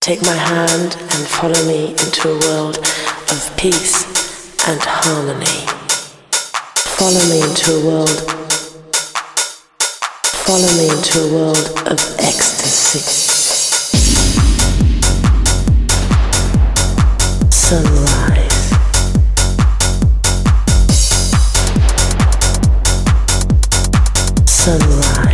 Take my hand and follow me into a world of peace and harmony. Follow me into a world. Follow me into a world of ecstasy. Sunrise. Sunrise.